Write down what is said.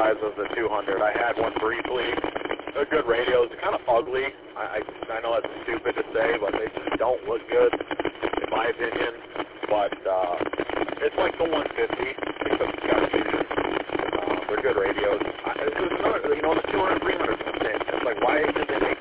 size of the 200. I had one briefly. They're good radios. They're kind of ugly. I know that's stupid to say, but they just don't look good, in my opinion. But it's like the 150, except it's got a fusion. They're good radios. There's another, the 200, 300 is the same. It's like, why did they make